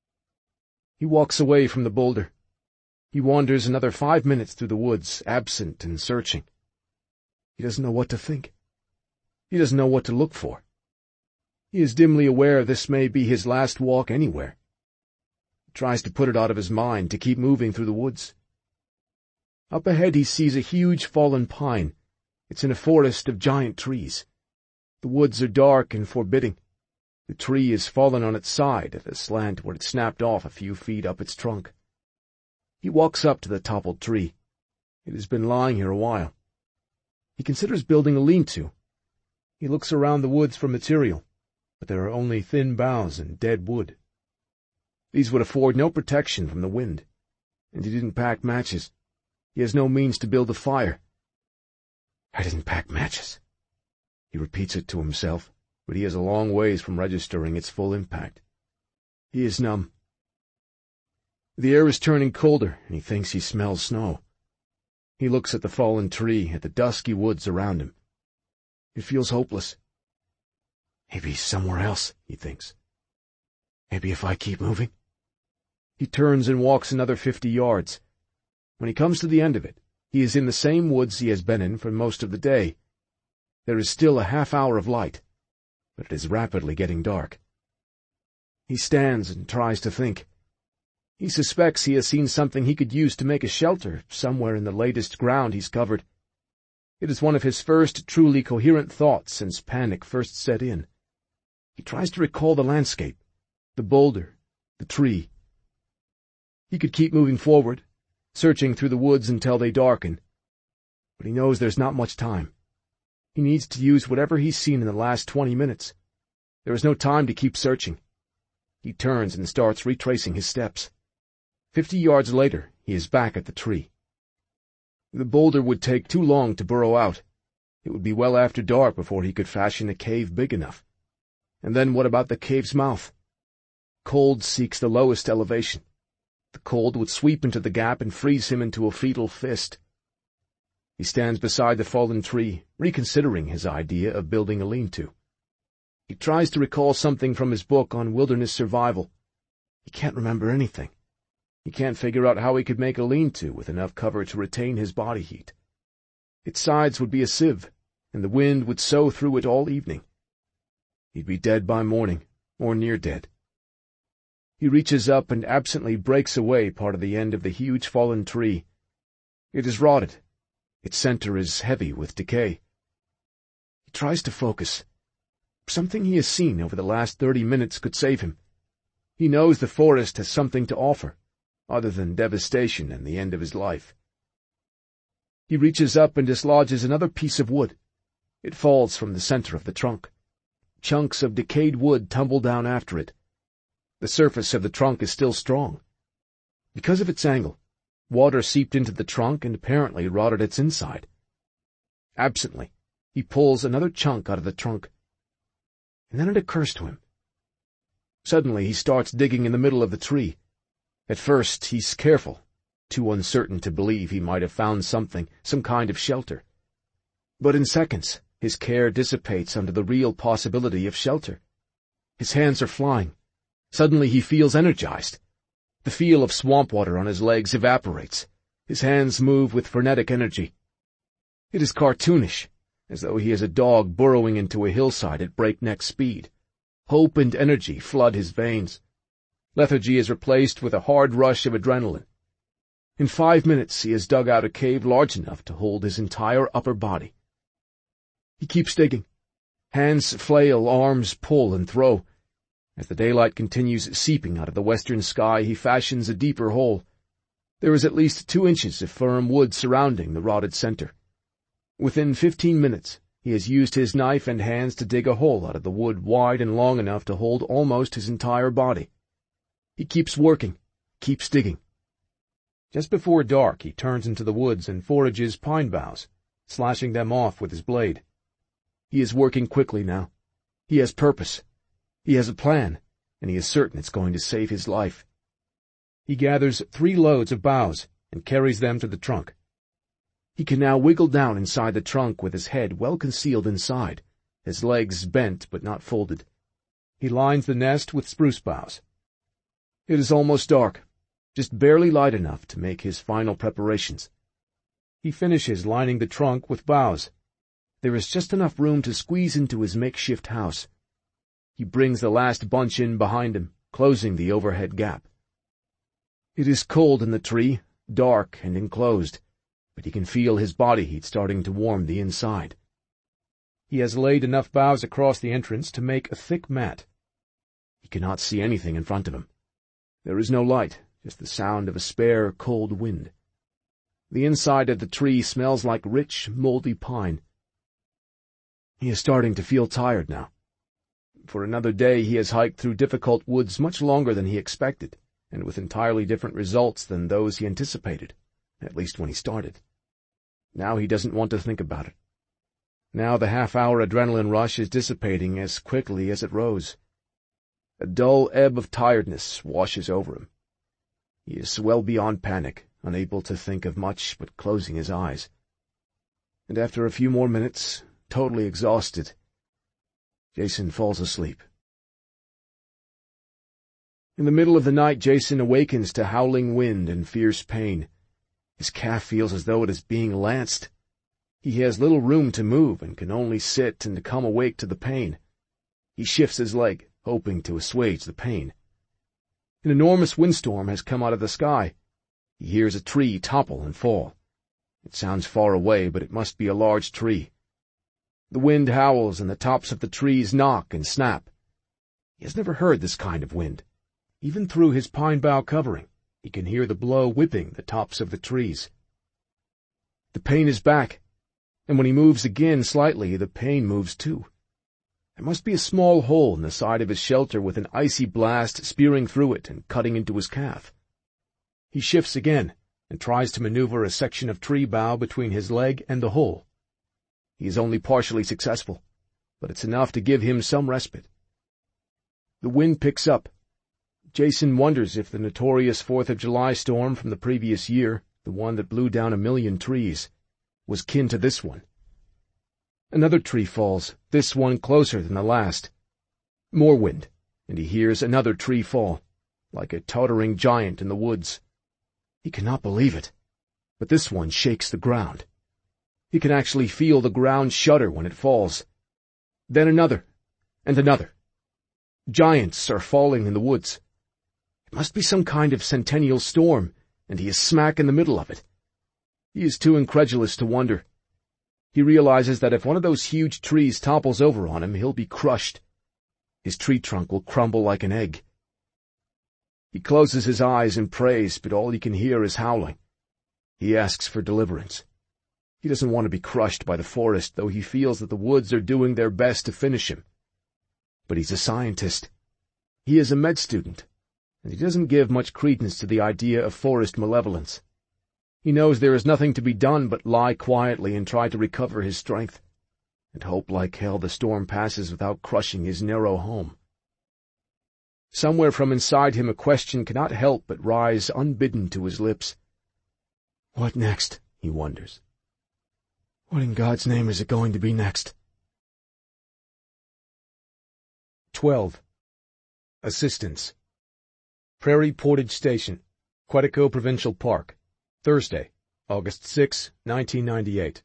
He walks away from the boulder. He wanders another 5 minutes through the woods, absent and searching. He doesn't know what to think. He doesn't know what to look for. He is dimly aware this may be his last walk anywhere. He tries to put it out of his mind, to keep moving through the woods. Up ahead he sees a huge fallen pine. It's in a forest of giant trees. The woods are dark and forbidding. The tree is fallen on its side at a slant where it snapped off a few feet up its trunk. He walks up to the toppled tree. It has been lying here a while. He considers building a lean-to. He looks around the woods for material, but there are only thin boughs and dead wood. These would afford no protection from the wind, and he didn't pack matches. He has no means to build a fire. I didn't pack matches. He repeats it to himself, but he is a long ways from registering its full impact. He is numb. The air is turning colder, and he thinks he smells snow. He looks at the fallen tree, at the dusky woods around him. It feels hopeless. Maybe somewhere else, he thinks. Maybe if I keep moving. He turns and walks another 50 yards. When he comes to the end of it, he is in the same woods he has been in for most of the day. There is still a half-hour of light, but it is rapidly getting dark. He stands and tries to think. He suspects he has seen something he could use to make a shelter somewhere in the latest ground he's covered. It is one of his first truly coherent thoughts since panic first set in. He tries to recall the landscape, the boulder, the tree. He could keep moving forward, searching through the woods until they darken. But he knows there's not much time. He needs to use whatever he's seen in the last 20 minutes. There is no time to keep searching. He turns and starts retracing his steps. 50 yards later, he is back at the tree. The boulder would take too long to burrow out. It would be well after dark before he could fashion a cave big enough. And then what about the cave's mouth? Cold seeks the lowest elevation. The cold would sweep into the gap and freeze him into a fetal fist. He stands beside the fallen tree, reconsidering his idea of building a lean-to. He tries to recall something from his book on wilderness survival. He can't remember anything. He can't figure out how he could make a lean-to with enough cover to retain his body heat. Its sides would be a sieve, and the wind would sow through it all evening. He'd be dead by morning, or near dead. He reaches up and absently breaks away part of the end of the huge fallen tree. It is rotted. Its center is heavy with decay. He tries to focus. Something he has seen over the last 30 minutes could save him. He knows the forest has something to offer, other than devastation and the end of his life. He reaches up and dislodges another piece of wood. It falls from the center of the trunk. Chunks of decayed wood tumble down after it. The surface of the trunk is still strong. Because of its angle, water seeped into the trunk and apparently rotted its inside. Absently, he pulls another chunk out of the trunk. And then it occurs to him. Suddenly he starts digging in the middle of the tree. At first he's careful, too uncertain to believe he might have found something, some kind of shelter. But in seconds, his care dissipates under the real possibility of shelter. His hands are flying. Suddenly he feels energized. The feel of swamp water on his legs evaporates. His hands move with frenetic energy. It is cartoonish, as though he is a dog burrowing into a hillside at breakneck speed. Hope and energy flood his veins. Lethargy is replaced with a hard rush of adrenaline. In 5 minutes he has dug out a cave large enough to hold his entire upper body. He keeps digging. Hands flail, arms pull and throw. As the daylight continues seeping out of the western sky, he fashions a deeper hole. There is at least 2 inches of firm wood surrounding the rotted center. Within 15 minutes, he has used his knife and hands to dig a hole out of the wood wide and long enough to hold almost his entire body. He keeps working, keeps digging. Just before dark, he turns into the woods and forages pine boughs, slashing them off with his blade. He is working quickly now. He has purpose. He has a plan, and he is certain it's going to save his life. He gathers 3 loads of boughs and carries them to the trunk. He can now wiggle down inside the trunk with his head well concealed inside, his legs bent but not folded. He lines the nest with spruce boughs. It is almost dark, just barely light enough to make his final preparations. He finishes lining the trunk with boughs. There is just enough room to squeeze into his makeshift house. He brings the last bunch in behind him, closing the overhead gap. It is cold in the tree, dark and enclosed, but he can feel his body heat starting to warm the inside. He has laid enough boughs across the entrance to make a thick mat. He cannot see anything in front of him. There is no light, just the sound of a spare, cold wind. The inside of the tree smells like rich, moldy pine. He is starting to feel tired now. For another day he has hiked through difficult woods much longer than he expected, and with entirely different results than those he anticipated, at least when he started. Now he doesn't want to think about it. Now the half-hour adrenaline rush is dissipating as quickly as it rose. A dull ebb of tiredness washes over him. He is well beyond panic, unable to think of much but closing his eyes. And after a few more minutes, totally exhausted, Jason falls asleep. In the middle of the night, Jason awakens to howling wind and fierce pain. His calf feels as though it is being lanced. He has little room to move and can only sit and come awake to the pain. He shifts his leg, hoping to assuage the pain. An enormous windstorm has come out of the sky. He hears a tree topple and fall. It sounds far away, but it must be a large tree. The wind howls and the tops of the trees knock and snap. He has never heard this kind of wind. Even through his pine bough covering, he can hear the blow whipping the tops of the trees. The pain is back, and when he moves again slightly, the pain moves too. There must be a small hole in the side of his shelter with an icy blast spearing through it and cutting into his calf. He shifts again and tries to maneuver a section of tree bough between his leg and the hole. He is only partially successful, but it's enough to give him some respite. The wind picks up. Jason wonders if the notorious 4th of July storm from the previous year, the one that blew down 1 million trees, was kin to this one. Another tree falls, this one closer than the last. More wind, and he hears another tree fall, like a tottering giant in the woods. He cannot believe it, but this one shakes the ground. He can actually feel the ground shudder when it falls. Then another, and another. Giants are falling in the woods. It must be some kind of centennial storm, and he is smack in the middle of it. He is too incredulous to wonder. He realizes that if one of those huge trees topples over on him, he'll be crushed. His tree trunk will crumble like an egg. He closes his eyes and prays, but all he can hear is howling. He asks for deliverance. He doesn't want to be crushed by the forest, though he feels that the woods are doing their best to finish him. But he's a scientist. He is a med student, and he doesn't give much credence to the idea of forest malevolence. He knows there is nothing to be done but lie quietly and try to recover his strength, and hope like hell the storm passes without crushing his narrow home. Somewhere from inside him a question cannot help but rise unbidden to his lips. What next? He wonders. What in God's name is it going to be next? 12. Assistance. Prairie Portage Station, Quetico Provincial Park, Thursday, August 6, 1998.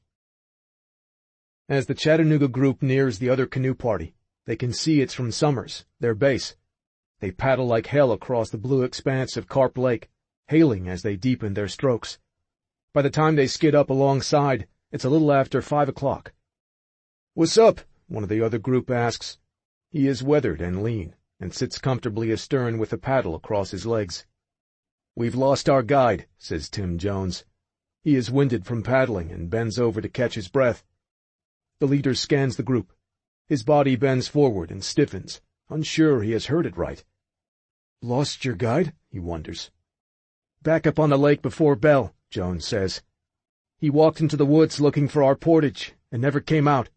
As the Chattanooga group nears the other canoe party, they can see it's from Summers, their base. They paddle like hell across the blue expanse of Carp Lake, hailing as they deepen their strokes. By the time they skid up alongside, it's a little after 5 o'clock. "What's up?" one of the other group asks. He is weathered and lean, and sits comfortably astern with a paddle across his legs. "We've lost our guide," says Tim Jones. He is winded from paddling and bends over to catch his breath. The leader scans the group. His body bends forward and stiffens, unsure he has heard it right. "Lost your guide?" he wonders. "Back up on the lake before Bell," Jones says. "He walked into the woods looking for our portage, and never came out."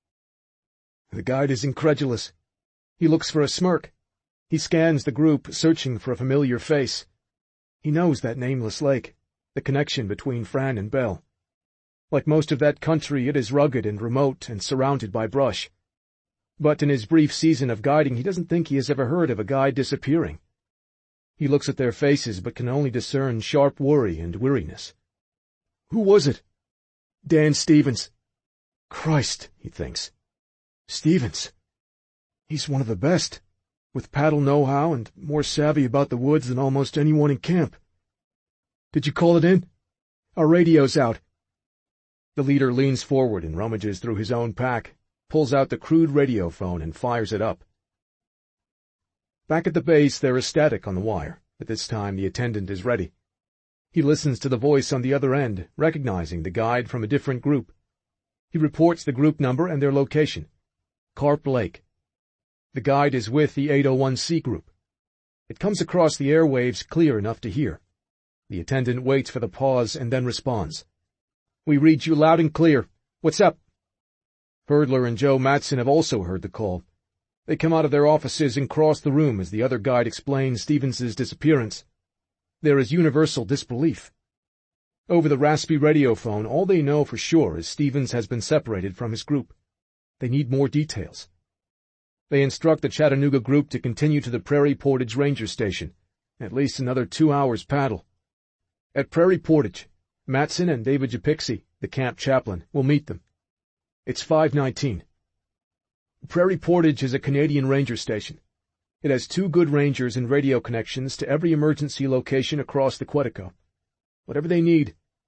The guide is incredulous. He looks for a smirk. He scans the group, searching for a familiar face. He knows that nameless lake, the connection between Fran and Bell. Like most of that country, it is rugged and remote and surrounded by brush. But in his brief season of guiding, he doesn't think he has ever heard of a guide disappearing. He looks at their faces, but can only discern sharp worry and weariness. Who was it? Dan Stevens. Christ, he thinks. Stevens. He's one of the best, with paddle know-how and more savvy about the woods than almost anyone in camp. Did you call it in? Our radio's out. The leader leans forward and rummages through his own pack, pulls out the crude radio phone and fires it up. Back at the base there is static on the wire, but this time the attendant is ready. He listens to the voice on the other end, recognizing the guide from a different group. He reports the group number and their location. Carp Lake. The guide is with the 801C group. It comes across the airwaves clear enough to hear. The attendant waits for the pause and then responds. We read you loud and clear. What's up? Hurdler and Joe Matson have also heard the call. They come out of their offices and cross the room as the other guide explains Stevens's disappearance. There is universal disbelief. Over the raspy radiophone, all they know for sure is Stevens has been separated from his group. They need more details. They instruct the Chattanooga group to continue to the Prairie Portage Ranger Station, at least another 2 hours paddle. At Prairie Portage, Matson and David Japixi, the camp chaplain, will meet them. It's 5:19. Prairie Portage is a Canadian ranger station. It has 2 good rangers and radio connections to every emergency location across the Quetico. Whatever they need,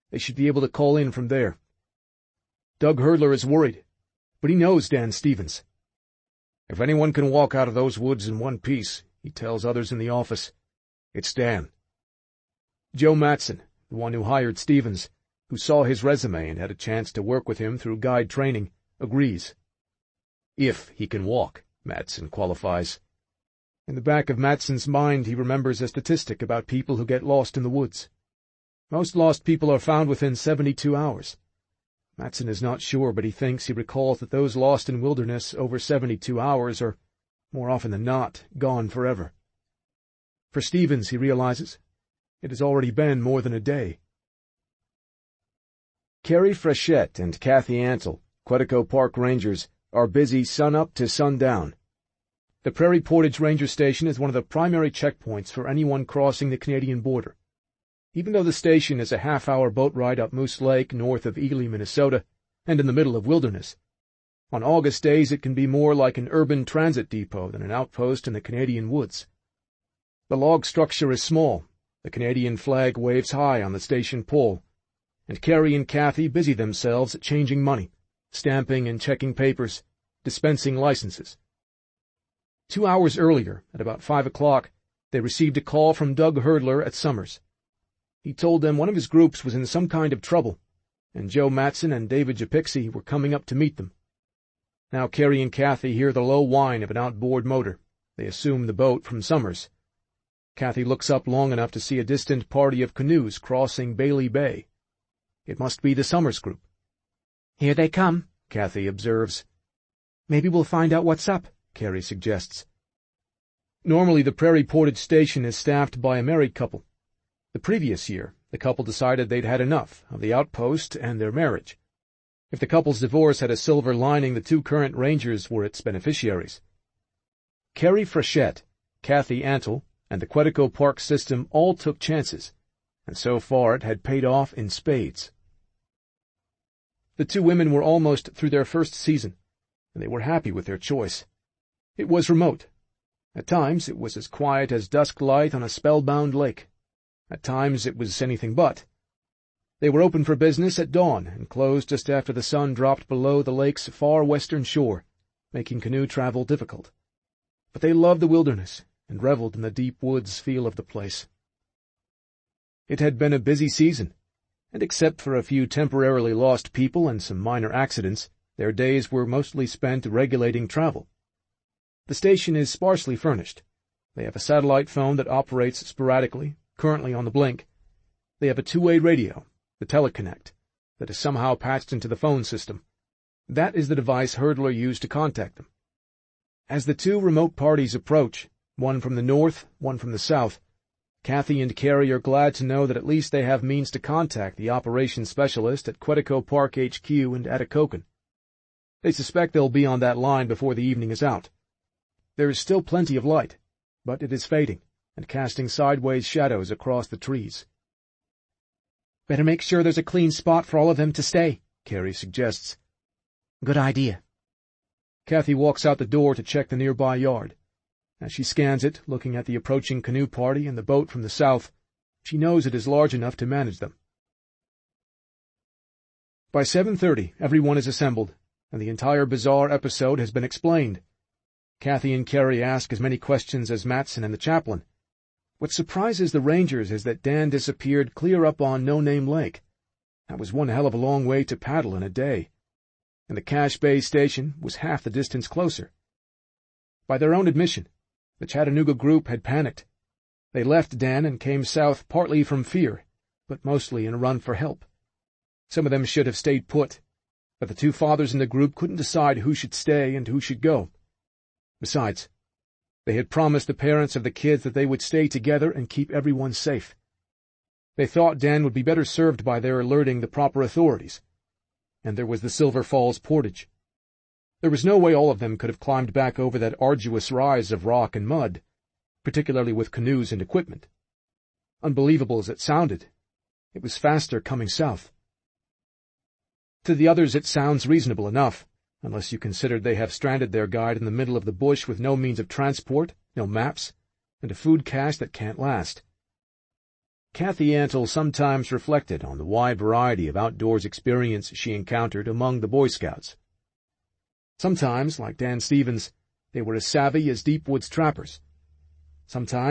They should be able to call in from there. Doug Herdler is worried, but he knows Dan Stevens. If anyone can walk out of those woods in one piece, he tells others in the office, it's Dan. Joe Matson, the one who hired Stevens, who saw his resume and had a chance to work with him through guide training, agrees. If he can walk, Matson qualifies. In the back of Matson's mind he remembers a statistic about people who get lost in the woods. Most lost people are found within 72 hours. Matson is not sure, but he thinks he recalls that those lost in wilderness over 72 hours are, more often than not, gone forever. For Stevens, he realizes, it has already been more than a day. Carrie Frechette and Kathy Antle, Quetico Park Rangers, are busy sun-up to sundown. The Prairie Portage Ranger Station is one of the primary checkpoints for anyone crossing the Canadian border. Even though the station is a half-hour boat ride up Moose Lake north of Ely, Minnesota, and in the middle of wilderness, on August days it can be more like an urban transit depot than an outpost in the Canadian woods. The log structure is small, the Canadian flag waves high on the station pole, and Carrie and Kathy busy themselves at changing money, stamping and checking papers, dispensing licenses. 2 hours earlier, at about 5 o'clock, they received a call from Doug Herdler at Summers. He told them one of his groups was in some kind of trouble, and Joe Matson and David Japixi were coming up to meet them. Now Carrie and Kathy hear the low whine of an outboard motor. They assume the boat from Summers. Kathy looks up long enough to see a distant party of canoes crossing Bailey Bay. It must be the Summers group. "Here they come," Kathy observes. "Maybe we'll find out what's up," Carrie suggests. Normally the Prairie Portage Station is staffed by a married couple. The previous year, the couple decided they'd had enough of the outpost and their marriage. If the couple's divorce had a silver lining, the two current rangers were its beneficiaries. Carrie Frechette, Kathy Antle, and the Quetico Park system all took chances, and so far it had paid off in spades. The two women were almost through their first season, and they were happy with their choice. It was remote. At times it was as quiet as dusk light on a spellbound lake. At times it was anything but. They were open for business at dawn and closed just after the sun dropped below the lake's far western shore, making canoe travel difficult. But they loved the wilderness and reveled in the deep woods feel of the place. It had been a busy season, and except for a few temporarily lost people and some minor accidents, their days were mostly spent regulating travel. The station is sparsely furnished. They have a satellite phone that operates sporadically, currently on the blink. They have a two-way radio, the Teleconnect, that is somehow patched into the phone system. That is the device Herdler used to contact them. As the two remote parties approach, one from the north, one from the south, Kathy and Carrie are glad to know that at least they have means to contact the operations specialist at Quetico Park HQ in Atikokan. They suspect they'll be on that line before the evening is out. There is still plenty of light, but it is fading and casting sideways shadows across the trees. "Better make sure there's a clean spot for all of them to stay," Carrie suggests. "Good idea." Kathy walks out the door to check the nearby yard. As she scans it, looking at the approaching canoe party and the boat from the south, she knows it is large enough to manage them. By 7:30, everyone is assembled, and the entire bizarre episode has been explained. Kathy and Carrie ask as many questions as Matson and the chaplain. What surprises the Rangers is that Dan disappeared clear up on No Name Lake. That was one hell of a long way to paddle in a day. And the Cache Bay station was half the distance closer. By their own admission, the Chattanooga group had panicked. They left Dan and came south partly from fear, but mostly in a run for help. Some of them should have stayed put, but the two fathers in the group couldn't decide who should stay and who should go. Besides, they had promised the parents of the kids that they would stay together and keep everyone safe. They thought Dan would be better served by their alerting the proper authorities. And there was the Silver Falls Portage. There was no way all of them could have climbed back over that arduous rise of rock and mud, particularly with canoes and equipment. Unbelievable as it sounded, it was faster coming south. To the others it sounds reasonable enough, unless you consider they have stranded their guide in the middle of the bush with no means of transport, no maps, and a food cache that can't last. Kathy Antle sometimes reflected on the wide variety of outdoors experience she encountered among the Boy Scouts. Sometimes, like Dan Stevens, they were as savvy as deep woods trappers. Sometimes